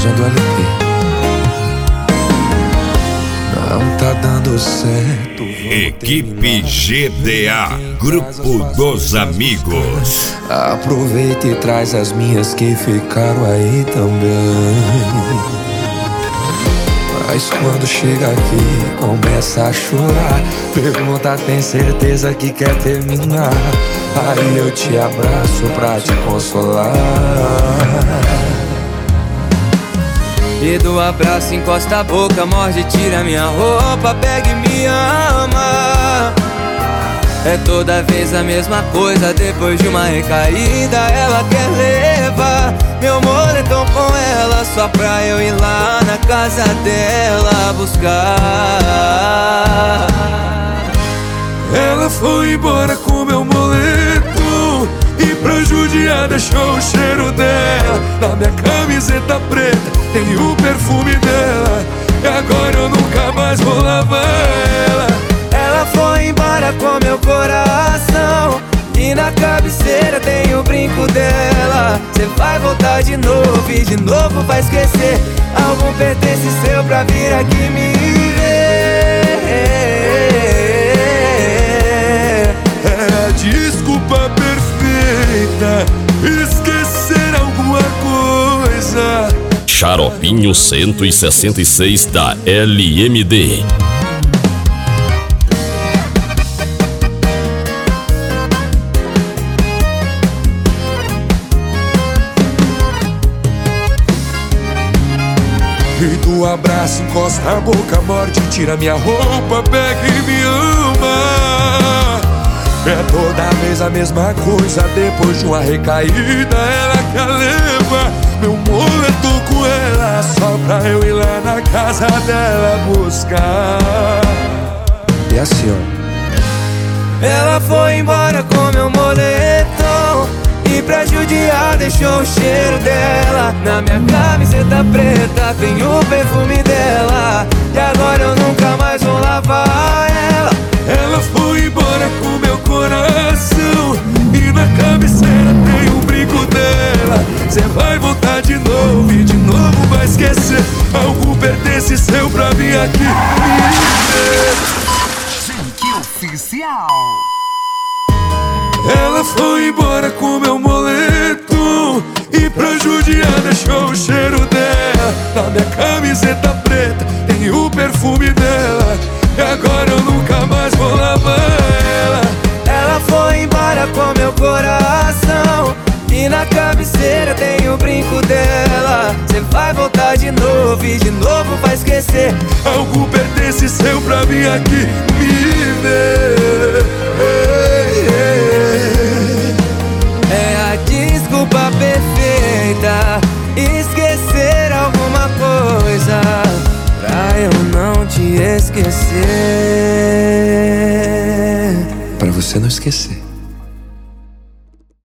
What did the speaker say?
usando LP. Não tá dando certo. Equipe GDA, Grupo dos Amigos. Aproveita e traz as minhas que ficaram aí também. Mas quando chega aqui, começa a chorar. Pergunta, tem certeza que quer terminar? Aí eu te abraço pra te consolar. E do abraço encosta a boca, morde, tira minha roupa, pega e me ama. É toda vez a mesma coisa, depois de uma recaída ela quer levar meu moletom com ela, só pra eu ir lá na casa dela buscar. Ela foi embora com meu moletom e pra judiar deixou o cheiro dela na minha camiseta preta, tem o perfume dela. E agora eu nunca mais vou lavar ela. Ela foi embora com meu coração e na cabeceira tem o brinco dela. Cê vai voltar de novo e de novo vai esquecer algum pertence seu pra vir aqui me ver. É a desculpa perfeita, esquecer alguma coisa. Xaropinho 166 da LMD. E do abraço encosta a boca, morde, tira minha roupa, pega e me ama. É toda vez a mesma coisa, depois de uma recaída ela quer levar meu moletom com ela, só pra eu ir lá na casa dela buscar. E assim, ó. Ela foi embora com meu moletom e pra judiar deixou o cheiro dela na minha camiseta preta, tem o perfume dela. E agora eu nunca mais vou lavar ela. Ela foi embora com meu coração e na cabeceira tem o brinco dela. Cê vai voltar de novo e de novo vai esquecer algum pertence seu pra vir aqui me ver. Oficial. Ela foi embora com meu moletom e pra judiar deixou o cheiro dela na minha camiseta preta, tem o perfume dela. E agora eu nunca mais vou lavar ela. Ela foi embora com meu coração e na cabeceira tem o brinco dela. Cê vai voltar de novo e de novo vai esquecer algum pertence seu pra vir aqui me ver. É a desculpa perfeita, esquecer alguma coisa pra eu não te esquecer. Pra você não esquecer.